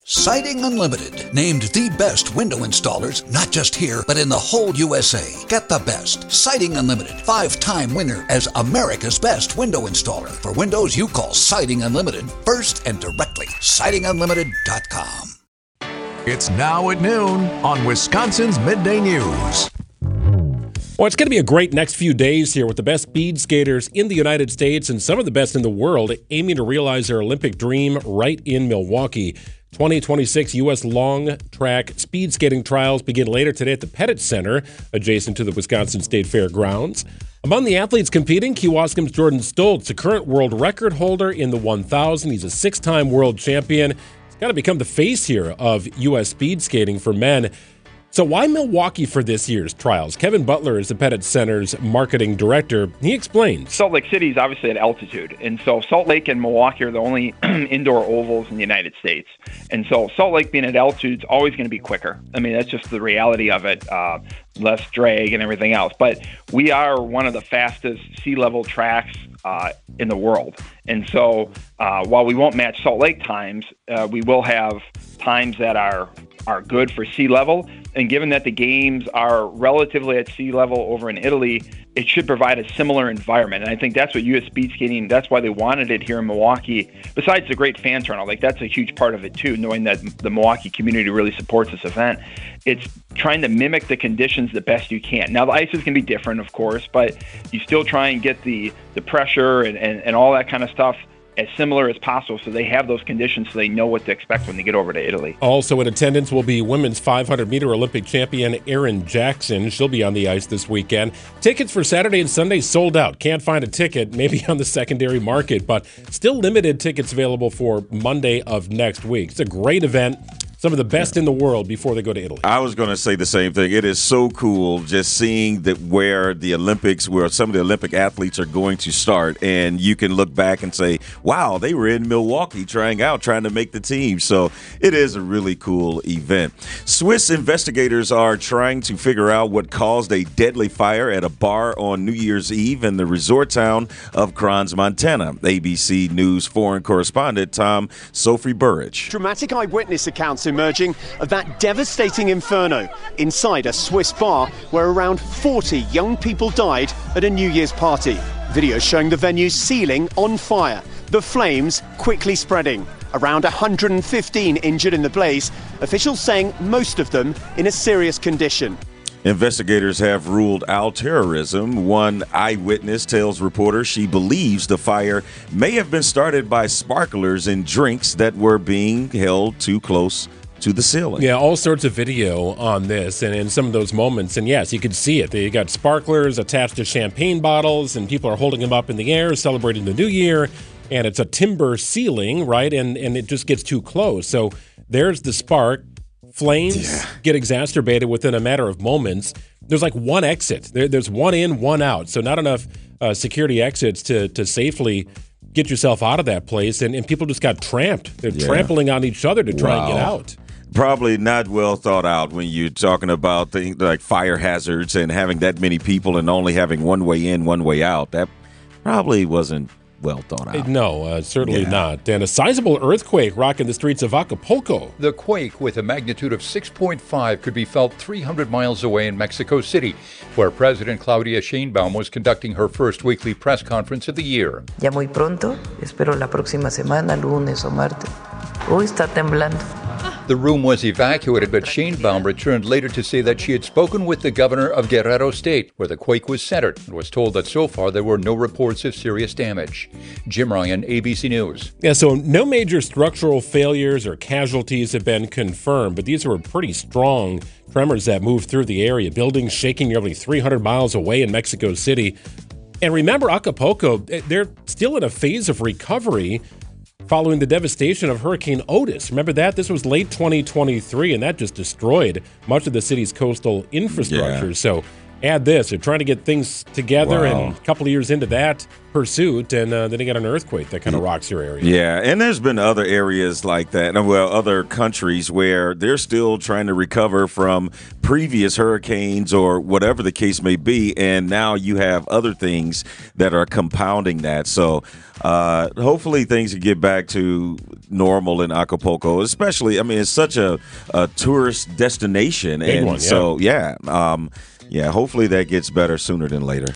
Siding Unlimited, named the best window installers, not just here, but in the whole USA. Get the best. Siding Unlimited, 5-time winner as America's best window installer. For windows you call Siding Unlimited first and directly. SidingUnlimited.com. It's now at noon on Wisconsin's Midday News. Well, it's going to be a great next few days here with the best speed skaters in the United States and some of the best in the world aiming to realize their Olympic dream right in Milwaukee. 2026 U.S. long track speed skating trials begin later today at the Pettit Center, adjacent to the Wisconsin State Fairgrounds. Among the athletes competing, Kewaskum's Jordan Stoltz, a current world record holder in the 1,000. He's a 6-time world champion. He's got to become the face here of U.S. speed skating for men. So why Milwaukee for this year's trials? Kevin Butler is the Pettit Center's marketing director. He explains. Salt Lake City is obviously at altitude, and so Salt Lake and Milwaukee are the only indoor ovals in the United States. And so Salt Lake being at altitude is always going to be quicker. I mean, that's just the reality of it, less drag and everything else. But we are one of the fastest sea level tracks in the world. And so while we won't match Salt Lake times, we will have times that are good for sea level. And given that the games are relatively at sea level over in Italy, it should provide a similar environment. And I think that's what U.S. Speed Skating, that's why they wanted it here in Milwaukee. Besides the great fan turnout, like that's a huge part of it too, knowing that the Milwaukee community really supports this event. It's trying to mimic the conditions the best you can. Now the ice is going to be different, of course, but you still try and get the pressure and all that kind of stuff as similar as possible so they have those conditions so they know what to expect when they get over to Italy. Also in attendance will be women's 500-meter Olympic champion Erin Jackson. She'll be on the ice this weekend. Tickets for Saturday and Sunday sold out. Can't find a ticket, maybe on the secondary market, but still limited tickets available for Monday of next week. It's a great event. Some of the best in the world before they go to Italy. I was going to say the same thing. It is so cool just seeing where some of the Olympic athletes are going to start, and you can look back and say, wow, they were in Milwaukee trying to make the team. So it is a really cool event. Swiss investigators are trying to figure out what caused a deadly fire at a bar on New Year's Eve in the resort town of Crans, Montana. ABC News foreign correspondent Tom Sophie Burridge. Dramatic eyewitness accounts emerging of that devastating inferno inside a Swiss bar where around 40 young people died at a New Year's party. Videos showing the venue's ceiling on fire, the flames quickly spreading. Around 115 injured in the blaze, officials saying most of them in a serious condition. Investigators have ruled out terrorism. One eyewitness tells reporters she believes the fire may have been started by sparklers in drinks that were being held too close to the ceiling. Yeah, all sorts of video on this and in some of those moments. And yes, you could see it. They got sparklers attached to champagne bottles, and people are holding them up in the air, celebrating the new year. And it's a timber ceiling, right? And it just gets too close. So there's the spark. Flames get exacerbated within a matter of moments. There's like one exit. There's one in, one out. So not enough security exits to safely get yourself out of that place. And people just got tramped. They're trampling on each other to try and get out. Probably not well thought out when you're talking about things like fire hazards and having that many people and only having one way in, one way out. That probably wasn't well thought out. No, certainly not. And a sizable earthquake rocking the streets of Acapulco. The quake, with a magnitude of 6.5, could be felt 300 miles away in Mexico City, where President Claudia Sheinbaum was conducting her first weekly press conference of the year. Ya muy pronto, espero la próxima semana, lunes o martes. Hoy está temblando. The room was evacuated, but Sheinbaum returned later to say that she had spoken with the governor of Guerrero State, where the quake was centered, and was told that so far there were no reports of serious damage. Jim Ryan, ABC News. Yeah, so no major structural failures or casualties have been confirmed, but these were pretty strong tremors that moved through the area. Buildings shaking nearly 300 miles away in Mexico City. And remember, Acapulco, they're still in a phase of recovery following the devastation of Hurricane Otis. Remember that? This was late 2023, and that just destroyed much of the city's coastal infrastructure. So add this. They're trying to get things together, and a couple of years into that pursuit, and then they got an earthquake that kind of rocks your area. Yeah, and there's been other areas like that, other countries where they're still trying to recover from previous hurricanes or whatever the case may be, and now you have other things that are compounding that. So hopefully things can get back to normal in Acapulco, especially, it's such a tourist destination. Big one, yeah. So, hopefully that gets better sooner than later.